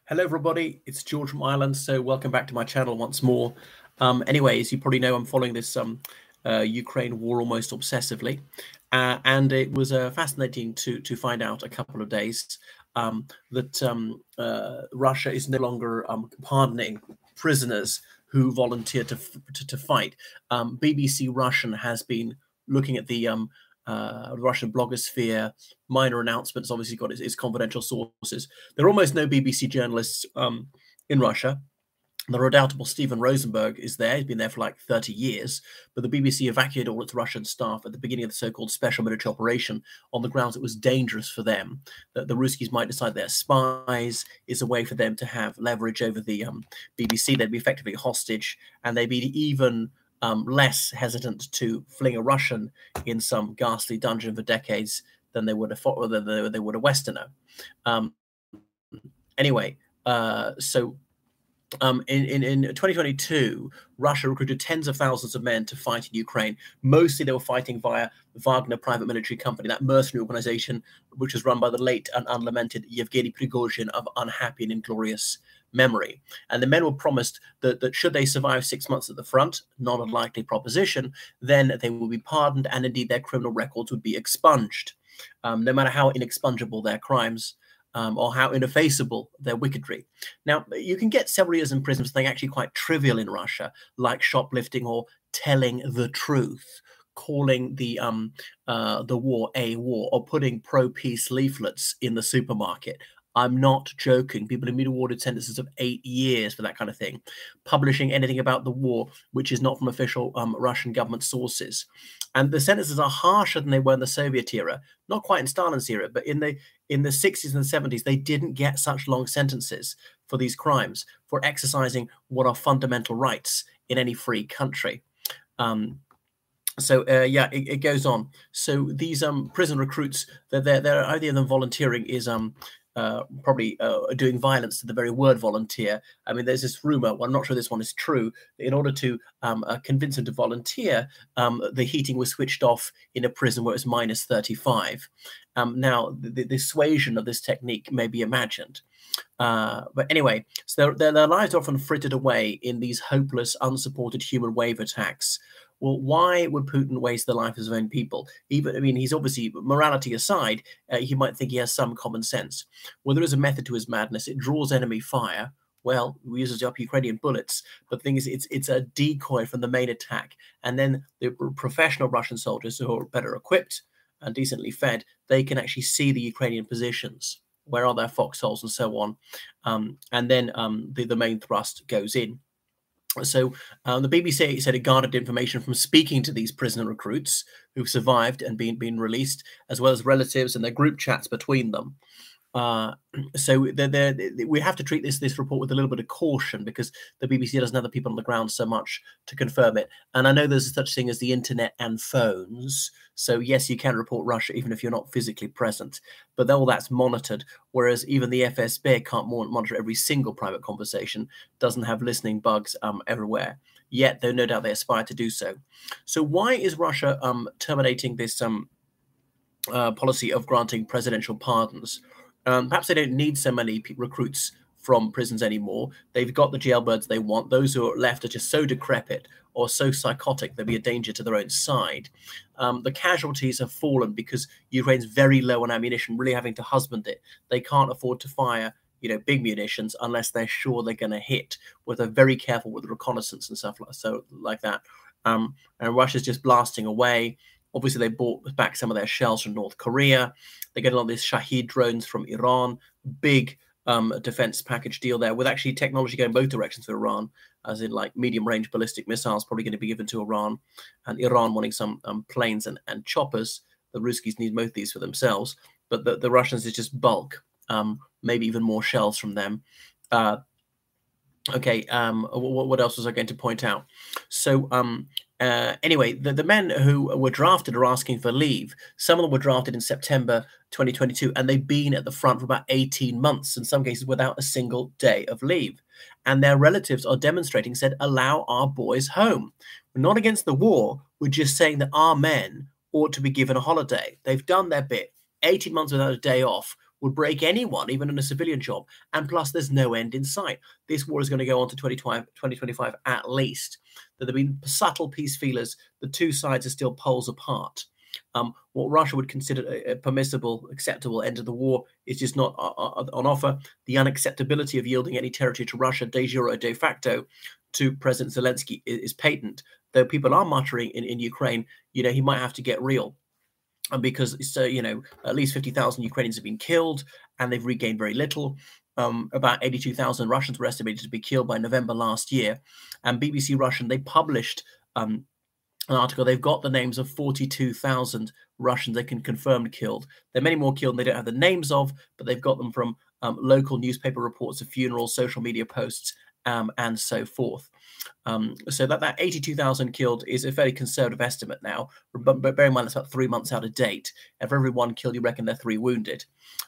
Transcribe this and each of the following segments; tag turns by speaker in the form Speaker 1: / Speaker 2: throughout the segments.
Speaker 1: Hello, everybody. It's George from Ireland. So welcome back to my channel once more. Anyways, you probably know I'm following this Ukraine war almost obsessively, and it was fascinating to find out a couple of days that Russia is no longer pardoning prisoners who volunteer to fight. BBC Russian has been looking at the Russian blogosphere. Minor announcements, obviously got its confidential sources. There are almost no BBC journalists in Russia. The redoubtable Stephen Rosenberg is there. He's been there for like 30 years. But the BBC evacuated all its Russian staff at the beginning of the so-called special military operation on the grounds it was dangerous for them, that the Ruskies might decide they're spies, is a way for them to have leverage over the BBC. They'd be effectively hostage, and they'd be even less hesitant to fling a Russian in some ghastly dungeon for decades than they would a Westerner. Anyway, in 2022, Russia recruited tens of thousands of men to fight in Ukraine. Mostly they were fighting via Wagner Private Military Company, that mercenary organization which was run by the late and unlamented Yevgeny Prigozhin of unhappy and inglorious memory. And the men were promised that should they survive 6 months at the front, not a likely proposition, then they will be pardoned, and indeed their criminal records would be expunged, no matter how inexpungible their crimes. Or how ineffaceable their wickedry. Now, you can get several years in prison for something actually quite trivial in Russia, like shoplifting or telling the truth, calling the war a war, or putting pro-peace leaflets in the supermarket. I'm not joking. People have been awarded sentences of 8 years for that kind of thing. Publishing anything about the war, which is not from official Russian government sources. And the sentences are harsher than they were in the Soviet era. Not quite in Stalin's era, but in the 60s and the 70s, they didn't get such long sentences for these crimes, for exercising what are fundamental rights in any free country. It goes on. So these prison recruits, their idea of them volunteering is probably doing violence to the very word volunteer. I mean, there's this rumor, well, I'm not sure this one is true, in order to convince them to volunteer, the heating was switched off in a prison where it's minus 35. Now, the dissuasion of this technique may be imagined. But anyway, so their lives are often frittered away in these hopeless, unsupported human wave attacks. Well, why would Putin waste the life of his own people? He's obviously, morality aside, he might think he has some common sense. Well, there is a method to his madness. It draws enemy fire. Well, it uses up Ukrainian bullets. But the thing is, it's a decoy from the main attack. And then the professional Russian soldiers who are better equipped and decently fed, they can actually see the Ukrainian positions. Where are their foxholes and so on? And then the main thrust goes in. So the BBC said it garnered information from speaking to these prisoner recruits who've survived and been released, as well as relatives and their group chats between them. So we have to treat this report with a little bit of caution, because the BBC doesn't have the people on the ground so much to confirm it. And I know there's such thing as the internet and phones. So yes, you can report Russia even if you're not physically present, but all that's monitored. Whereas even the FSB can't monitor every single private conversation, doesn't have listening bugs everywhere. Yet, though no doubt they aspire to do so. So why is Russia terminating this policy of granting presidential pardons? Perhaps they don't need so many recruits from prisons anymore. They've got the jailbirds they want. Those who are left are just so decrepit or so psychotic they'll be a danger to their own side. The casualties have fallen because Ukraine's very low on ammunition, really having to husband it. They can't afford to fire big munitions unless they're sure they're going to hit, where they're very careful with the reconnaissance and stuff like that. And Russia's just blasting away. Obviously, they bought back some of their shells from North Korea. They get a lot of these Shahed drones from Iran. Big defense package deal there, with actually technology going both directions for Iran, as in like medium-range ballistic missiles probably going to be given to Iran, and Iran wanting some planes and choppers. The Ruskies need both these for themselves, but the Russians is just bulk, maybe even more shells from them. What else was I going to point out? So anyway, the men who were drafted are asking for leave. Some of them were drafted in September 2022, and they've been at the front for about 18 months, in some cases without a single day of leave. And their relatives are demonstrating, said, allow our boys home. We're not against the war. We're just saying that our men ought to be given a holiday. They've done their bit. 18 months without a day off. would break anyone, even in a civilian job. And plus, there's no end in sight. This war is going to go on to 2025 at least. There have been subtle peace feelers. The two sides are still poles apart. What Russia would consider a permissible, acceptable end of the war is just not on offer. The unacceptability of yielding any territory to Russia, de jure or de facto, to President Zelensky is patent. Though people are muttering in Ukraine, he might have to get real. And because, at least 50,000 Ukrainians have been killed and they've regained very little. About 82,000 Russians were estimated to be killed by November last year. And BBC Russian, they published an article. They've got the names of 42,000 Russians they can confirm killed. There are many more killed and they don't have the names of, but they've got them from local newspaper reports of funerals, social media posts, and so forth. So that 82,000 killed is a fairly conservative estimate now, but bear in mind that's about 3 months out of date. And for every one killed, you reckon there are 3 wounded.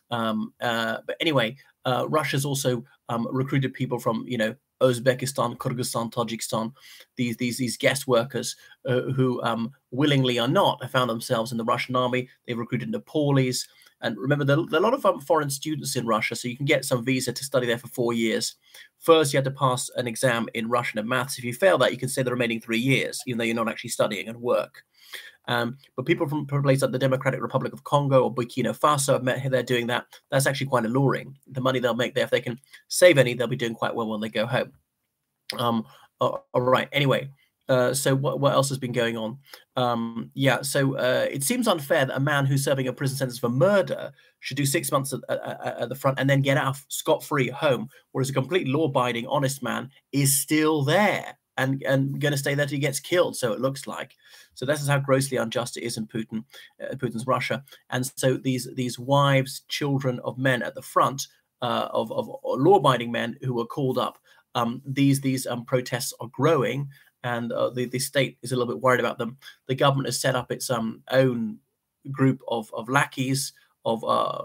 Speaker 1: But anyway, Russia's also recruited people from, Uzbekistan, Kyrgyzstan, Tajikistan, these guest workers who willingly or not have found themselves in the Russian army. They've recruited Nepalese. And remember, there are a lot of foreign students in Russia, so you can get some visa to study there for 4 years. First, you had to pass an exam in Russian and maths. If you fail that, you can stay the remaining 3 years, even though you're not actually studying and work. But people from places like the Democratic Republic of Congo or Burkina Faso, I've met here, they're doing that. That's actually quite alluring. The money they'll make there, if they can save any, they'll be doing quite well when they go home. All right. Anyway, so what else has been going on? So it seems unfair that a man who's serving a prison sentence for murder should do 6 months at the front and then get out scot-free home, whereas a completely law-abiding, honest man is still there and going to stay there till he gets killed, so it looks like. So this is how grossly unjust it is in Putin's Russia. And so these wives, children of men at the front, of law-abiding men who were called up, these protests are growing, and the state is a little bit worried about them. The government has set up its own group of lackeys, of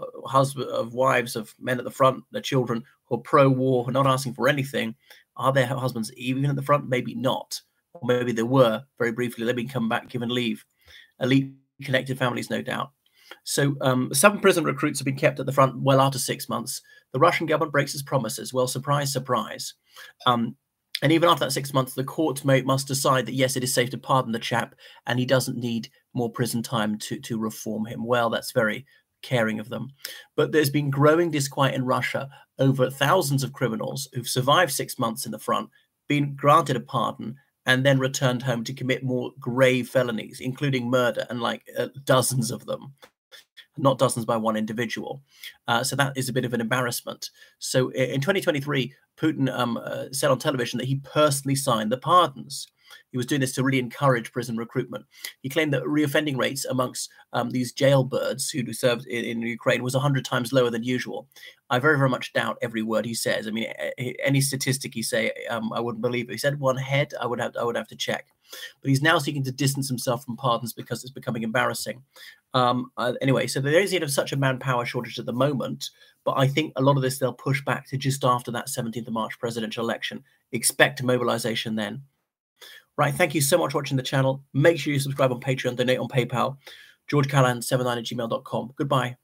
Speaker 1: wives of men at the front, their children who are pro-war, who are not asking for anything. Are their husbands even at the front? Maybe not. Or maybe they were very briefly. They've been come back, given leave. Elite connected families, no doubt. So 7 prison recruits have been kept at the front well after 6 months. The Russian government breaks its promises. Well, surprise, surprise. And even after that 6 months, the court must decide that, yes, it is safe to pardon the chap and he doesn't need more prison time to reform him. Well, that's very caring of them. But there's been growing disquiet in Russia over thousands of criminals who've survived 6 months in the front, been granted a pardon, and then returned home to commit more grave felonies, including murder, and dozens of them. Not dozens by one individual. So that is a bit of an embarrassment. So in 2023, Putin said on television that he personally signed the pardons. He was doing this to really encourage prison recruitment. He claimed that reoffending rates amongst these jailbirds who served in Ukraine was 100 times lower than usual. I very, very much doubt every word he says. I mean, any statistic he say, I wouldn't believe it. He said one head, I would have to check. But he's now seeking to distance himself from pardons because it's becoming embarrassing. Anyway, so there isn't such a manpower shortage at the moment, but I think a lot of this they'll push back to just after that 17th of March presidential election. Expect mobilization then. Right, thank you so much for watching the channel. Make sure you subscribe on Patreon, donate on PayPal. GeorgeCallahan79@gmail.com. Goodbye.